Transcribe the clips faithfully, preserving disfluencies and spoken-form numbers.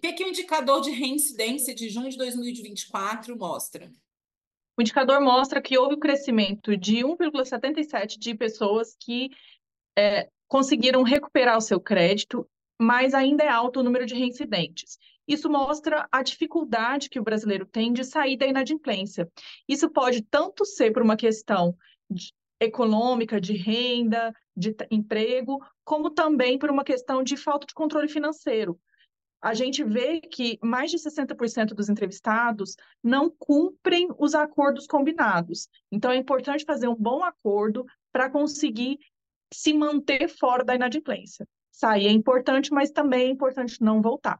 que que o indicador de reincidência de junho de dois mil e vinte e quatro mostra? O indicador mostra que houve o crescimento de um vírgula setenta e sete de pessoas que é, conseguiram recuperar o seu crédito, mas ainda é alto o número de reincidentes. Isso mostra a dificuldade que o brasileiro tem de sair da inadimplência. Isso pode tanto ser por uma questão de- econômica, de renda, de t- emprego, como também por uma questão de falta de controle financeiro. A gente vê que mais de sessenta por cento dos entrevistados não cumprem os acordos combinados. Então, é importante fazer um bom acordo para conseguir se manter fora da inadimplência. Sair é importante, mas também é importante não voltar.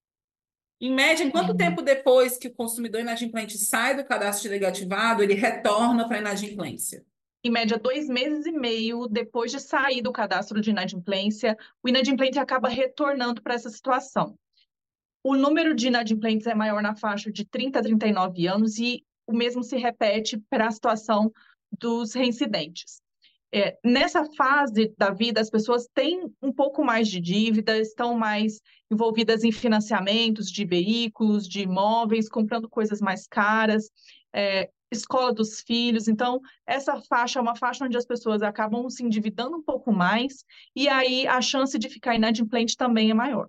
Em média, em quanto tempo depois que o consumidor inadimplente sai do cadastro de negativado, ele retorna para a inadimplência? Em média, dois meses e meio depois de sair do cadastro de inadimplência, o inadimplente acaba retornando para essa situação. O número de inadimplentes é maior na faixa de trinta a trinta e nove anos e o mesmo se repete para a situação dos reincidentes. É, nessa fase da vida, as pessoas têm um pouco mais de dívida, estão mais envolvidas em financiamentos de veículos, de imóveis, comprando coisas mais caras, é, escola dos filhos. Então, essa faixa é uma faixa onde as pessoas acabam se endividando um pouco mais, e aí a chance de ficar inadimplente também é maior.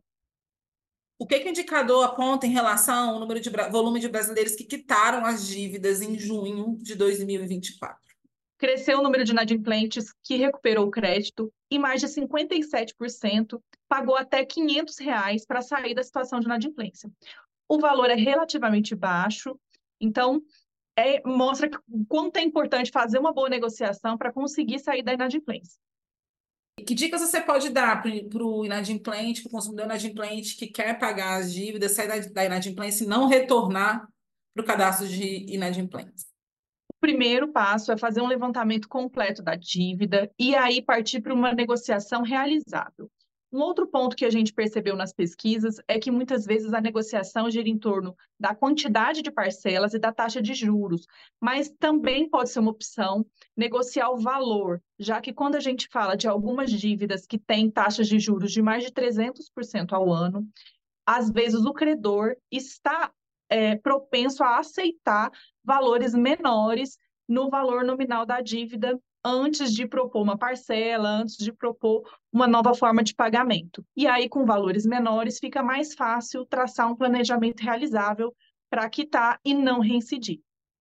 O que que o indicador aponta em relação ao número de bra- volume de brasileiros que quitaram as dívidas em junho de dois mil e vinte e quatro? Cresceu o número de inadimplentes que recuperou o crédito e mais de cinquenta e sete por cento pagou até quinhentos reais para sair da situação de inadimplência. O valor é relativamente baixo, então é, mostra que, o quanto é importante fazer uma boa negociação para conseguir sair da inadimplência. E que dicas você pode dar para o inadimplente, para o consumidor inadimplente que quer pagar as dívidas, sair da, da inadimplência e não retornar para o cadastro de inadimplentes? O primeiro passo é fazer um levantamento completo da dívida e aí partir para uma negociação realizável. Um outro ponto que a gente percebeu nas pesquisas é que muitas vezes a negociação gira em torno da quantidade de parcelas e da taxa de juros, mas também pode ser uma opção negociar o valor, já que quando a gente fala de algumas dívidas que têm taxas de juros de mais de trezentos por cento ao ano, às vezes o credor está é, propenso a aceitar valores menores no valor nominal da dívida antes de propor uma parcela, antes de propor uma nova forma de pagamento. E aí, com valores menores, fica mais fácil traçar um planejamento realizável para quitar e não reincidir.